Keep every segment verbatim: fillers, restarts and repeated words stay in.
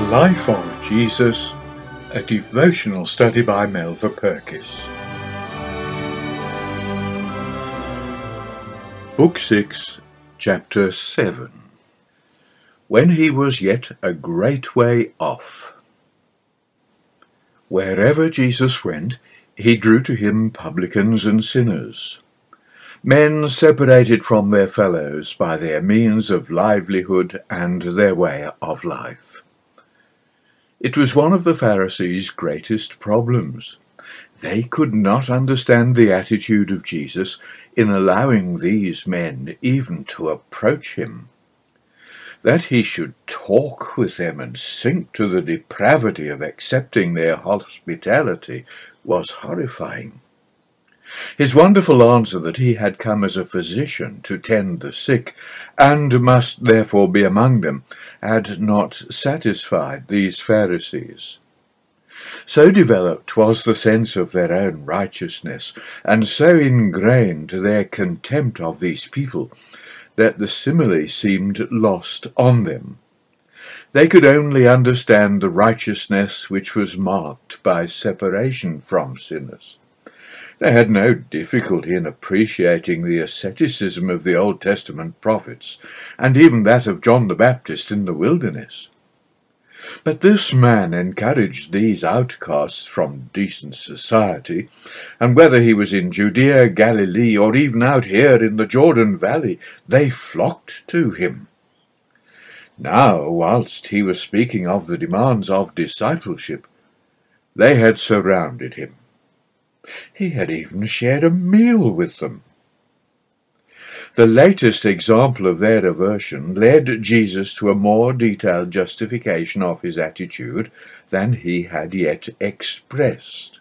Life of Jesus, a devotional study by Melva Purkis. Book six, Chapter seven. When he was yet a great way off. Wherever Jesus went, he drew to him publicans and sinners, men separated from their fellows by their means of livelihood and their way of life. It was one of the Pharisees' greatest problems. They could not understand the attitude of Jesus in allowing these men even to approach him. That he should talk with them and sink to the depravity of accepting their hospitality was horrifying. His wonderful answer that he had come as a physician to tend the sick, and must therefore be among them, had not satisfied these Pharisees. So developed was the sense of their own righteousness, and so ingrained their contempt of these people, that the simile seemed lost on them. They could only understand the righteousness which was marked by separation from sinners. They had no difficulty in appreciating the asceticism of the Old Testament prophets, and even that of John the Baptist in the wilderness. But this man encouraged these outcasts from decent society, and whether he was in Judea, Galilee, or even out here in the Jordan Valley, they flocked to him. Now, whilst he was speaking of the demands of discipleship, they had surrounded him. He had even shared a meal with them. The latest example of their aversion led Jesus to a more detailed justification of his attitude than he had yet expressed.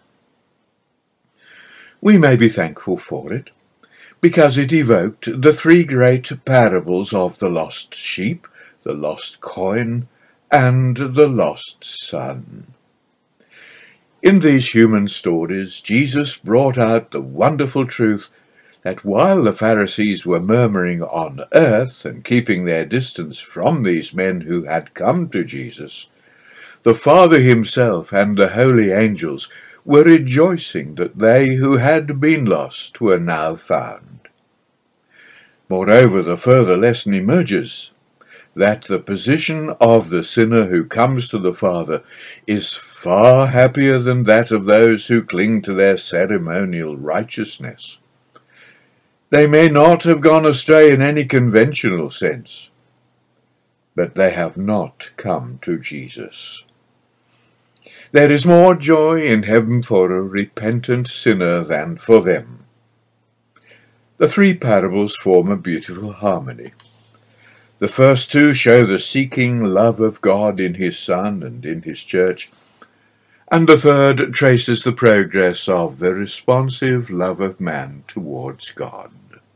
We may be thankful for it, because it evoked the three great parables of the lost sheep, the lost coin, and the lost son. In these human stories, Jesus brought out the wonderful truth that while the Pharisees were murmuring on earth and keeping their distance from these men who had come to Jesus, the Father himself and the holy angels were rejoicing that they who had been lost were now found. Moreover, the further lesson emerges that the position of the sinner who comes to the Father is far happier than that of those who cling to their ceremonial righteousness. They may not have gone astray in any conventional sense, but they have not come to Jesus. There is more joy in heaven for a repentant sinner than for them. The three parables form a beautiful harmony. The first two show the seeking love of God in his Son and in his church, and the third traces the progress of the responsive love of man towards God.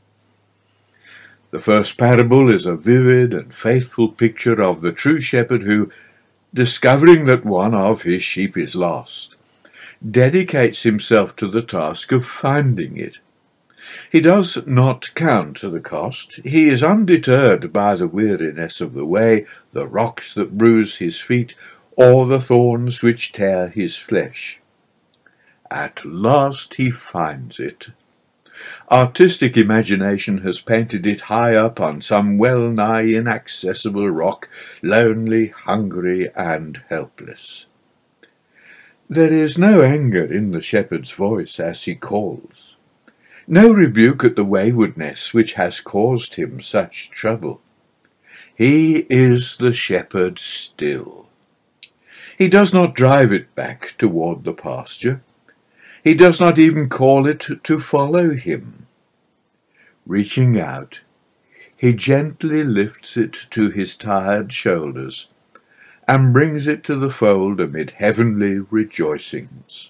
The first parable is a vivid and faithful picture of the true shepherd who, discovering that one of his sheep is lost, dedicates himself to the task of finding it. He does not count the cost. He is undeterred by the weariness of the way, the rocks that bruise his feet, or the thorns which tear his flesh. At last he finds it. Artistic imagination has painted it high up on some well-nigh inaccessible rock, lonely, hungry, and helpless. There is no anger in the shepherd's voice as he calls. No rebuke at the waywardness which has caused him such trouble. He is the shepherd still. He does not drive it back toward the pasture. He does not even call it to follow him. Reaching out, he gently lifts it to his tired shoulders and brings it to the fold amid heavenly rejoicings.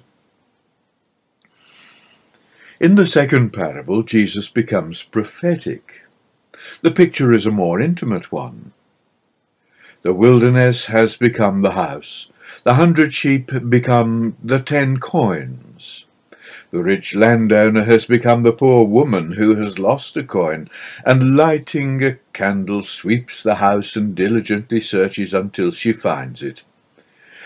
In the second parable, Jesus becomes prophetic. The picture is a more intimate one. The wilderness has become the house. The hundred sheep become the ten coins. The rich landowner has become the poor woman who has lost a coin, and lighting a candle sweeps the house and diligently searches until she finds it.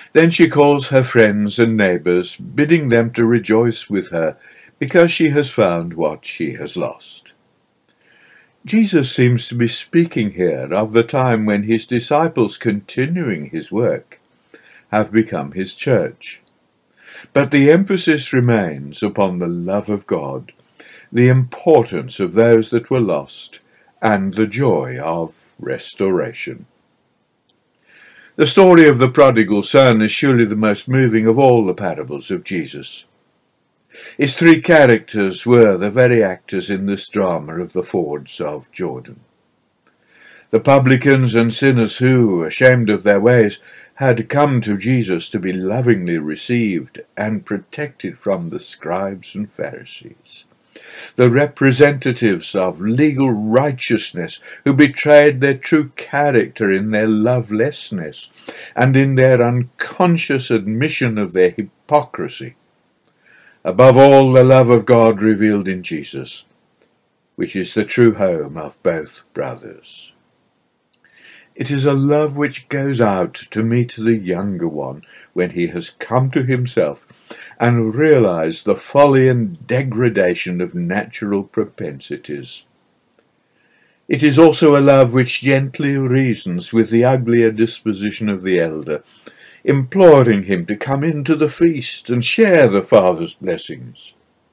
Then she calls her friends and neighbours, bidding them to rejoice with her, because she has found what she has lost. Jesus seems to be speaking here of the time when his disciples, continuing his work, have become his church. But the emphasis remains upon the love of God, the importance of those that were lost, and the joy of restoration. The story of the prodigal son is surely the most moving of all the parables of Jesus. Its three characters were the very actors in this drama of the fords of Jordan. The publicans and sinners who, ashamed of their ways, had come to Jesus to be lovingly received and protected from the scribes and Pharisees. The representatives of legal righteousness who betrayed their true character in their lovelessness and in their unconscious admission of their hypocrisy. Above all, the love of God revealed in Jesus, which is the true home of both brothers. It is a love which goes out to meet the younger one when he has come to himself and realized the folly and degradation of natural propensities. It is also a love which gently reasons with the uglier disposition of the elder, imploring him to come into the feast and share the Father's blessings.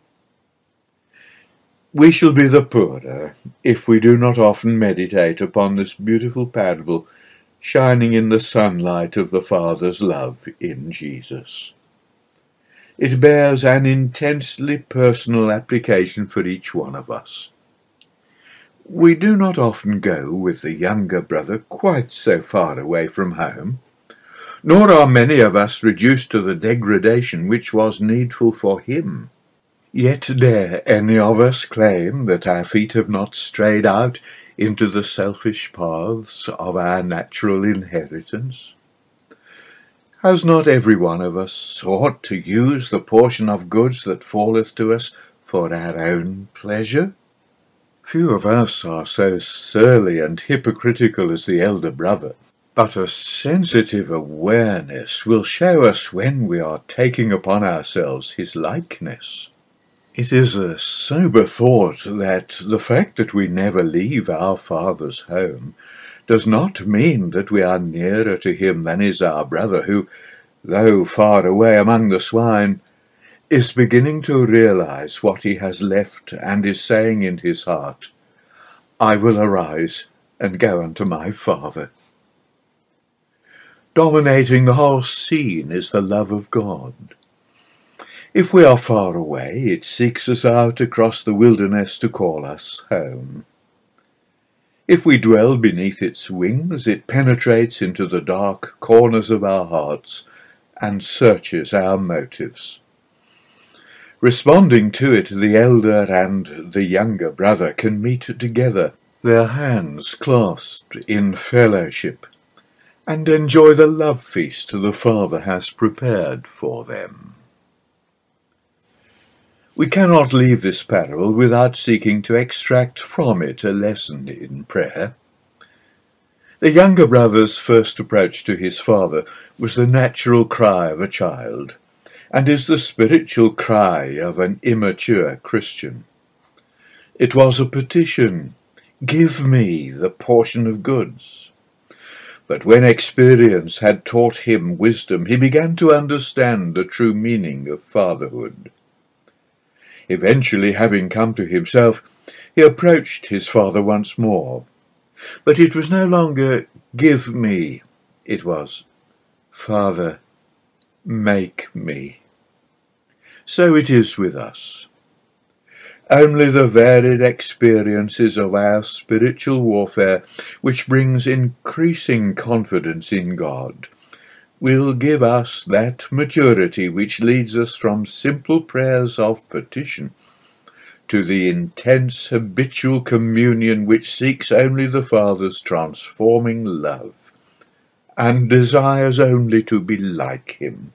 We shall be the poorer if we do not often meditate upon this beautiful parable shining in the sunlight of the Father's love in Jesus. It bears an intensely personal application for each one of us. We do not often go with the younger brother quite so far away from home, nor are many of us reduced to the degradation which was needful for him. Yet dare any of us claim that our feet have not strayed out into the selfish paths of our natural inheritance? Has not every one of us sought to use the portion of goods that falleth to us for our own pleasure? Few of us are so surly and hypocritical as the elder brother, but a sensitive awareness will show us when we are taking upon ourselves his likeness. It is a sober thought that the fact that we never leave our Father's home does not mean that we are nearer to him than is our brother who, though far away among the swine, is beginning to realize what he has left and is saying in his heart, "I will arise and go unto my Father." Dominating the whole scene is the love of God. If we are far away, it seeks us out across the wilderness to call us home. If we dwell beneath its wings, it penetrates into the dark corners of our hearts and searches our motives. Responding to it, the elder and the younger brother can meet together, their hands clasped in fellowship, and enjoy the love feast the Father has prepared for them. We cannot leave this parable without seeking to extract from it a lesson in prayer. The younger brother's first approach to his father was the natural cry of a child, and is the spiritual cry of an immature Christian. It was a petition, "Give me the portion of goods." But when experience had taught him wisdom, he began to understand the true meaning of fatherhood. Eventually, having come to himself, he approached his father once more. But it was no longer, "Give me," it was, "Father, make me." So it is with us. Only the varied experiences of our spiritual warfare, which brings increasing confidence in God, will give us that maturity which leads us from simple prayers of petition to the intense habitual communion which seeks only the Father's transforming love and desires only to be like him.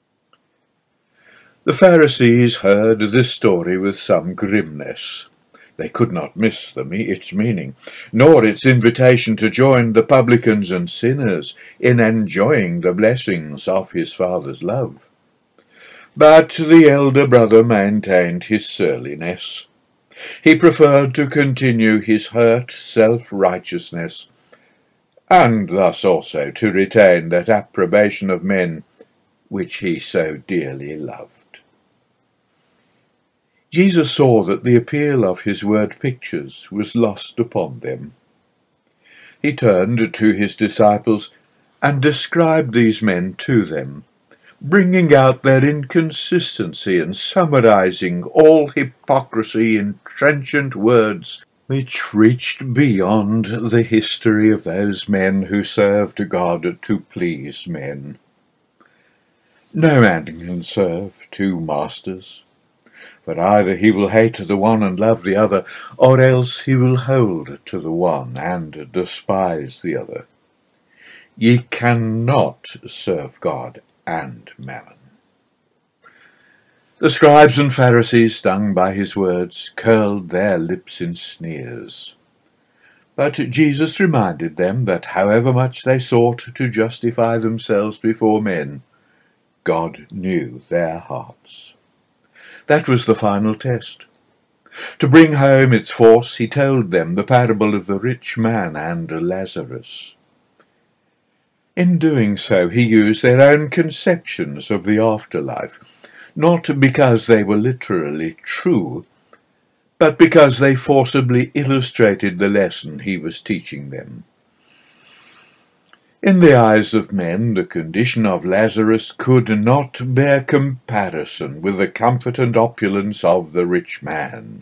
The Pharisees heard this story with some grimness. They could not miss the me its meaning, nor its invitation to join the publicans and sinners in enjoying the blessings of his Father's love. But the elder brother maintained his surliness. He preferred to continue his hurt self-righteousness, and thus also to retain that approbation of men which he so dearly loved. Jesus saw that the appeal of his word pictures was lost upon them. He turned to his disciples and described these men to them, bringing out their inconsistency and summarizing all hypocrisy in trenchant words which reached beyond the history of those men who served God to please men. No man can serve two masters, but either he will hate the one and love the other, or else he will hold to the one and despise the other. Ye cannot serve God and mammon. The scribes and Pharisees, stung by his words, curled their lips in sneers. But Jesus reminded them that however much they sought to justify themselves before men, God knew their hearts. That was the final test. To bring home its force, he told them the parable of the rich man and Lazarus. In doing so, he used their own conceptions of the afterlife, not because they were literally true, but because they forcibly illustrated the lesson he was teaching them. In the eyes of men, the condition of Lazarus could not bear comparison with the comfort and opulence of the rich man.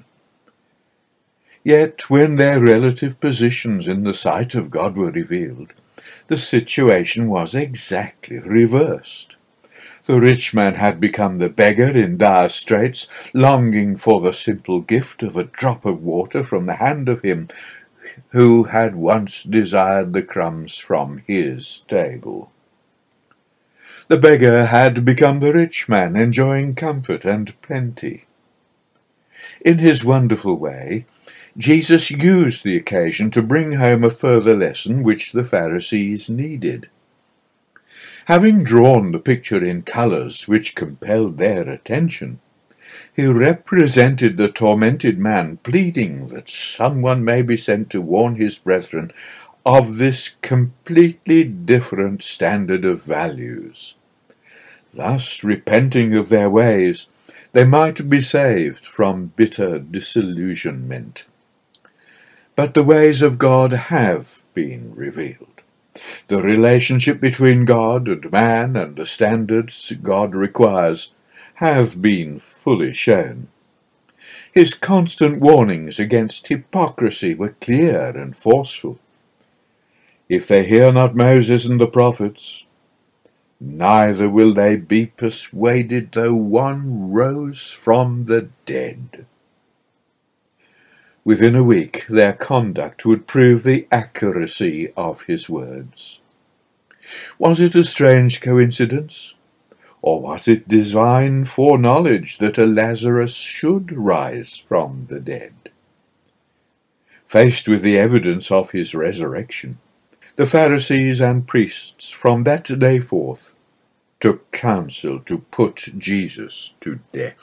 Yet, when their relative positions in the sight of God were revealed, the situation was exactly reversed. The rich man had become the beggar in dire straits, longing for the simple gift of a drop of water from the hand of him who had once desired the crumbs from his table. The beggar had become the rich man, enjoying comfort and plenty. In his wonderful way, Jesus used the occasion to bring home a further lesson which the Pharisees needed. Having drawn the picture in colours which compelled their attention, he represented the tormented man pleading that someone may be sent to warn his brethren of this completely different standard of values. Thus, repenting of their ways, they might be saved from bitter disillusionment. But the ways of God have been revealed. The relationship between God and man and the standards God requires have been fully shown. His constant warnings against hypocrisy were clear and forceful. If they hear not Moses and the prophets, neither will they be persuaded though one rose from the dead. Within a week their conduct would prove the accuracy of his words. Was it a strange coincidence? Or was it divine foreknowledge that a Lazarus should rise from the dead? Faced with the evidence of his resurrection, the Pharisees and priests from that day forth took counsel to put Jesus to death.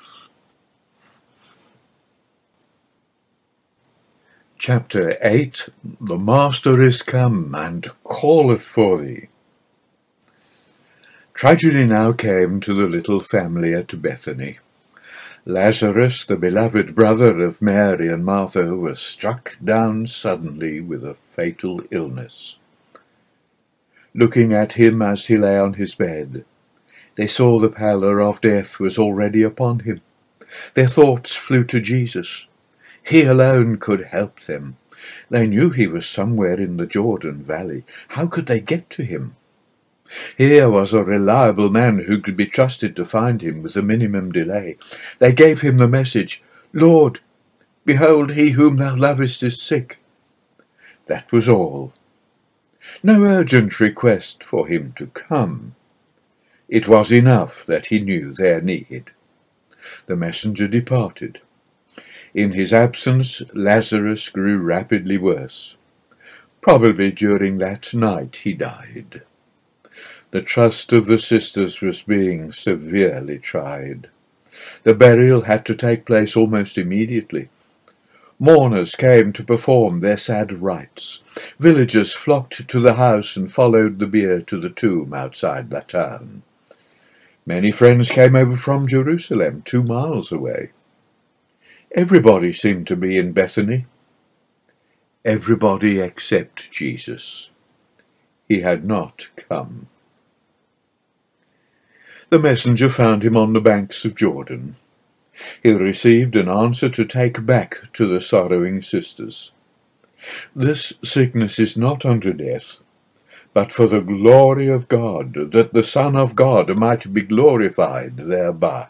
Chapter eight. The Master is come, and calleth for thee. Tragedy now came to the little family at Bethany. Lazarus, the beloved brother of Mary and Martha, was struck down suddenly with a fatal illness. Looking at him as he lay on his bed, they saw the pallor of death was already upon him. Their thoughts flew to Jesus. He alone could help them. They knew he was somewhere in the Jordan Valley. How could they get to him? Here was a reliable man who could be trusted to find him with a minimum delay. They gave him the message, "Lord, behold, he whom thou lovest is sick." That was all. No urgent request for him to come. It was enough that he knew their need. The messenger departed. In his absence, Lazarus grew rapidly worse. Probably during that night he died. The trust of the sisters was being severely tried. The burial had to take place almost immediately. Mourners came to perform their sad rites. Villagers flocked to the house and followed the bier to the tomb outside the town. Many friends came over from Jerusalem, two miles away. Everybody seemed to be in Bethany. Everybody except Jesus. He had not come. The messenger found him on the banks of Jordan. He received an answer to take back to the sorrowing sisters. This sickness is not unto death, but for the glory of God, that the Son of God might be glorified thereby.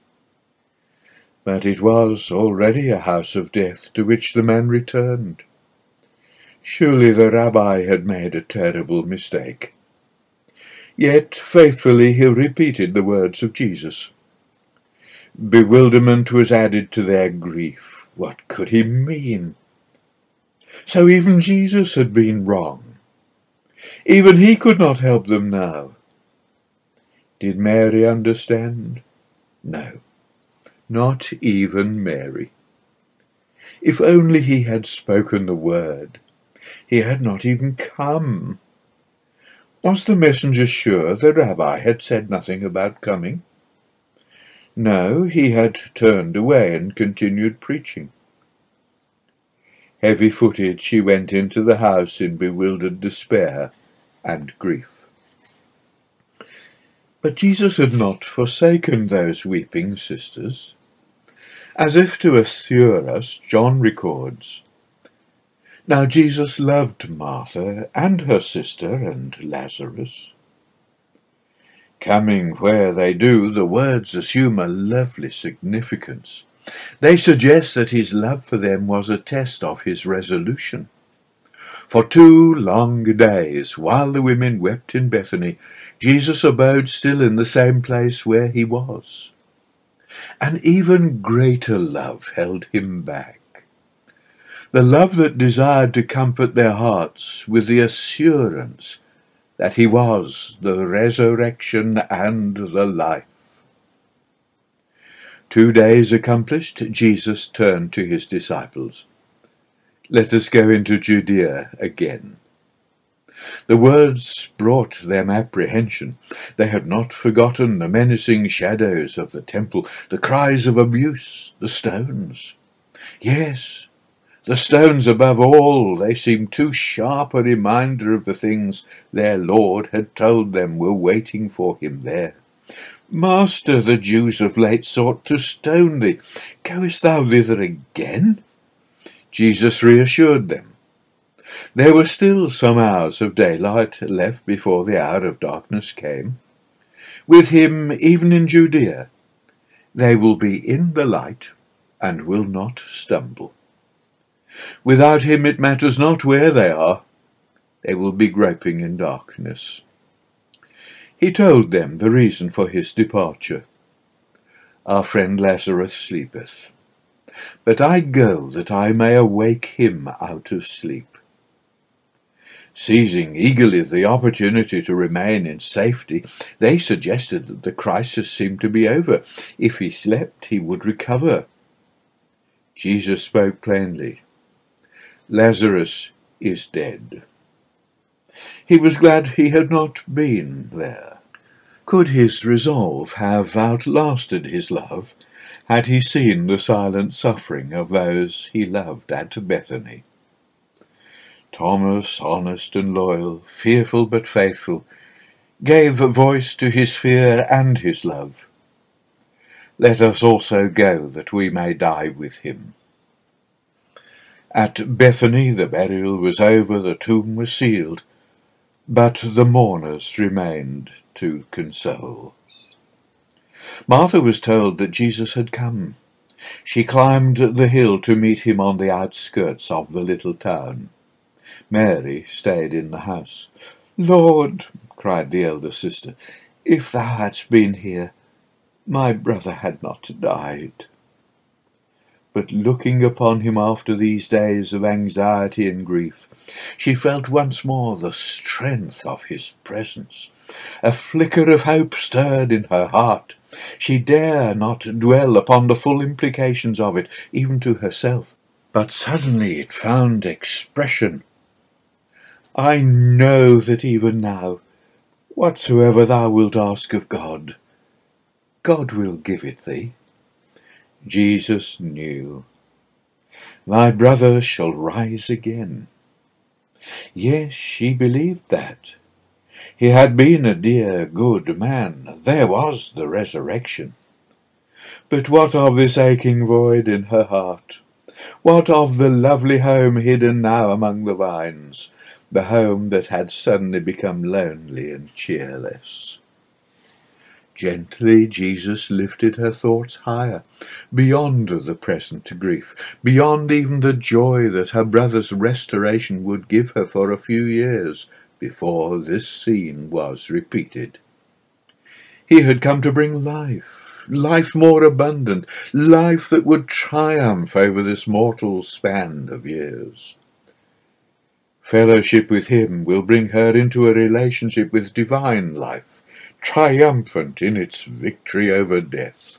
But it was already a house of death to which the man returned. Surely the rabbi had made a terrible mistake. Yet faithfully he repeated the words of Jesus. Bewilderment was added to their grief. What could he mean? So even Jesus had been wrong. Even he could not help them now. Did Mary understand? No, not even Mary. If only he had spoken the word. He had not even come. Was the messenger sure the rabbi had said nothing about coming? No, he had turned away and continued preaching. Heavy-footed, she went into the house in bewildered despair and grief. But Jesus had not forsaken those weeping sisters. As if to assure us, John records, Now Jesus loved Martha and her sister and Lazarus. Coming where they do, the words assume a lovely significance. They suggest that his love for them was a test of his resolution. For two long days, while the women wept in Bethany, Jesus abode still in the same place where he was. An even greater love held him back. The love that desired to comfort their hearts with the assurance that he was the resurrection and the life. Two days accomplished, Jesus turned to his disciples. Let us go into Judea again. The words brought them apprehension. They had not forgotten the menacing shadows of the temple, the cries of abuse, the stones. Yes, the stones above all, they seemed too sharp a reminder of the things their Lord had told them were waiting for him there. Master, the Jews of late sought to stone thee. Goest thou thither again? Jesus reassured them. There were still some hours of daylight left before the hour of darkness came. With him, even in Judea, they will be in the light and will not stumble. Without him it matters not where they are. They will be groping in darkness. He told them the reason for his departure. Our friend Lazarus sleepeth, but I go that I may awake him out of sleep. Seizing eagerly the opportunity to remain in safety, they suggested that the crisis seemed to be over. If he slept, he would recover. Jesus spoke plainly. Lazarus is dead. He was glad he had not been there. Could his resolve have outlasted his love, had he seen the silent suffering of those he loved at Bethany? Thomas, honest and loyal, fearful but faithful, gave voice to his fear and his love. Let us also go that we may die with him. At Bethany the burial was over, the tomb was sealed, but the mourners remained to console. Martha was told that Jesus had come. She climbed the hill to meet him on the outskirts of the little town. Mary stayed in the house. Lord, cried the elder sister, if thou hadst been here, my brother had not died. but looking upon him after these days of anxiety and grief, she felt once more the strength of his presence. A flicker of hope stirred in her heart. She dare not dwell upon the full implications of it, even to herself, but suddenly it found expression. I know that even now, whatsoever thou wilt ask of God, God will give it thee. Jesus knew. Thy brother shall rise again. Yes, she believed that. He had been a dear, good man. There was the resurrection. But what of this aching void in her heart? What of the lovely home hidden now among the vines, the home that had suddenly become lonely and cheerless? Gently Jesus lifted her thoughts higher, beyond the present grief, beyond even the joy that her brother's restoration would give her for a few years before this scene was repeated. He had come to bring life, life more abundant, life that would triumph over this mortal span of years. Fellowship with him will bring her into a relationship with divine life, triumphant in its victory over death.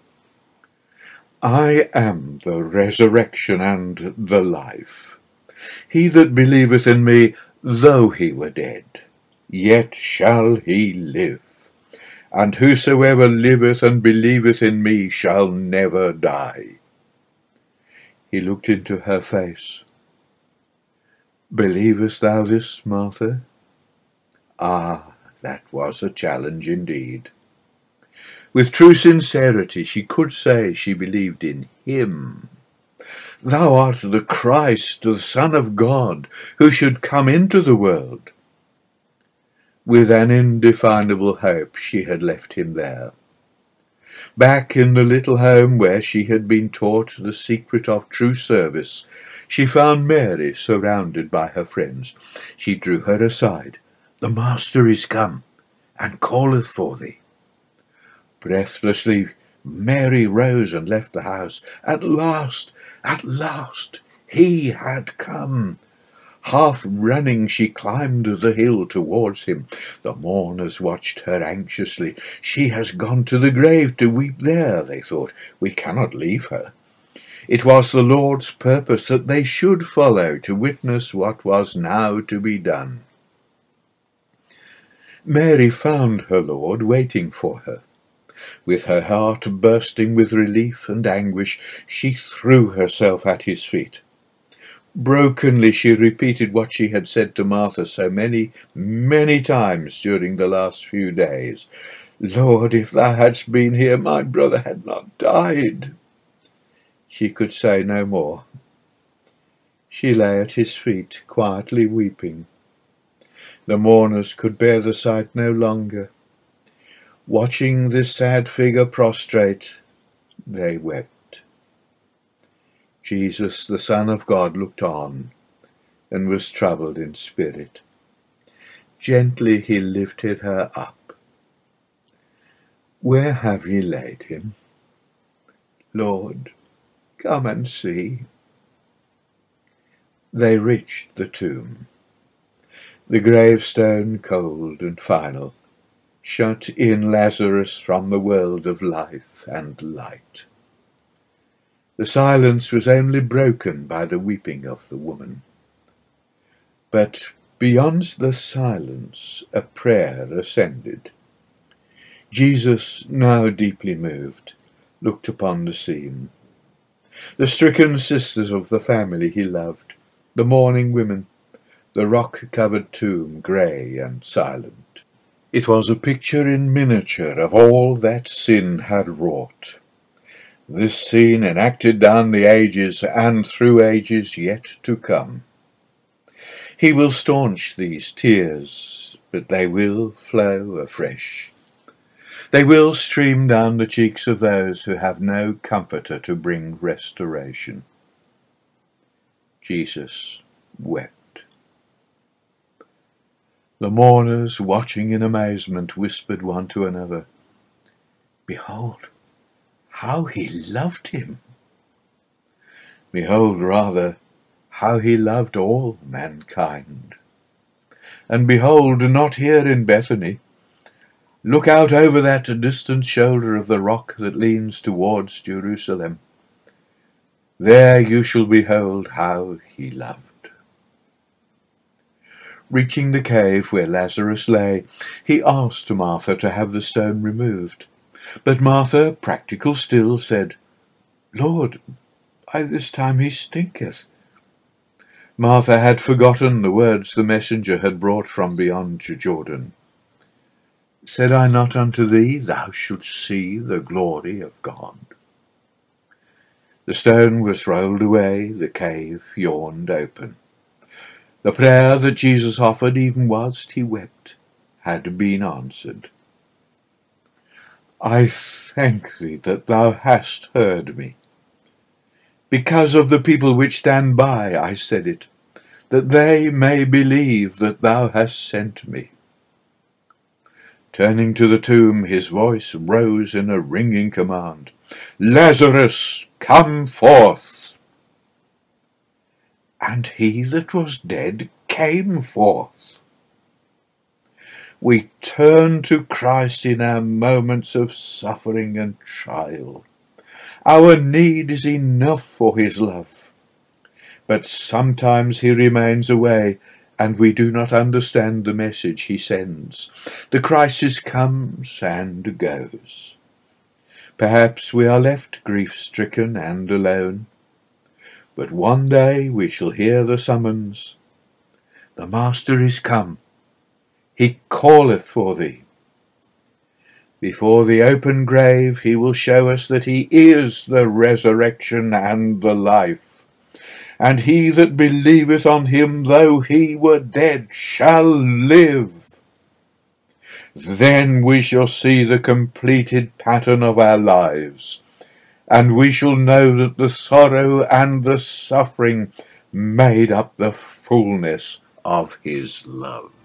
I am the resurrection and the life. He that believeth in me, though he were dead, yet shall he live. And whosoever liveth and believeth in me shall never die. He looked into her face. Believest thou this, Martha? Ah, that was a challenge indeed. With true sincerity she could say she believed in him. Thou art the Christ, the Son of God, who should come into the world. With an indefinable hope she had left him there. Back in the little home where she had been taught the secret of true service, she found Mary surrounded by her friends. She drew her aside. The Master is come, and calleth for thee. Breathlessly Mary rose and left the house. At last, at last, he had come. Half running, she climbed the hill towards him. The mourners watched her anxiously. She has gone to the grave to weep there, they thought. We cannot leave her. It was the Lord's purpose that they should follow to witness what was now to be done. Mary found her Lord waiting for her. With her heart bursting with relief and anguish, she threw herself at his feet. Brokenly she repeated what she had said to Martha so many, many times during the last few days. Lord, if thou hadst been here, my brother had not died. She could say no more. She lay at his feet, quietly weeping. The mourners could bear the sight no longer. Watching this sad figure prostrate, they wept. Jesus, the Son of God, looked on, and was troubled in spirit. Gently he lifted her up. Where have ye laid him? Lord, come and see. They reached the tomb. The gravestone, cold and final, shut in Lazarus from the world of life and light. The silence was only broken by the weeping of the woman. But beyond the silence a prayer ascended. Jesus, now deeply moved, looked upon the scene. The stricken sisters of the family he loved, the mourning women, the rock-covered tomb, grey and silent. It was a picture in miniature of all that sin had wrought. This scene enacted down the ages and through ages yet to come. He will staunch these tears, but they will flow afresh. They will stream down the cheeks of those who have no comforter to bring restoration. Jesus wept. The mourners, watching in amazement, whispered one to another, Behold, how he loved him! Behold rather how he loved all mankind. And behold, not here in Bethany. Look out over that distant shoulder of the rock that leans towards Jerusalem. There you shall behold how he loved. Reaching the cave where Lazarus lay, he asked Martha to have the stone removed. But Martha, practical still, said, Lord, by this time he stinketh. Martha had forgotten the words the messenger had brought from beyond Jordan. Said I not unto thee, thou shouldst see the glory of God? The stone was rolled away, the cave yawned open. The prayer that Jesus offered, even whilst he wept, had been answered. I thank thee that thou hast heard me. Because of the people which stand by, I said it, that they may believe that thou hast sent me. Turning to the tomb, his voice rose in a ringing command, Lazarus, come forth! And he that was dead came forth. We turn to Christ in our moments of suffering and trial. Our need is enough for his love. But sometimes he remains away, and we do not understand the message he sends. The crisis comes and goes. Perhaps we are left grief-stricken and alone. But one day we shall hear the summons. The Master is come. He calleth for thee. Before the open grave he will show us that he is the resurrection and the life. And he that believeth on him, though he were dead, shall live. Then we shall see the completed pattern of our lives, and we shall know that the sorrow and the suffering made up the fullness of his love.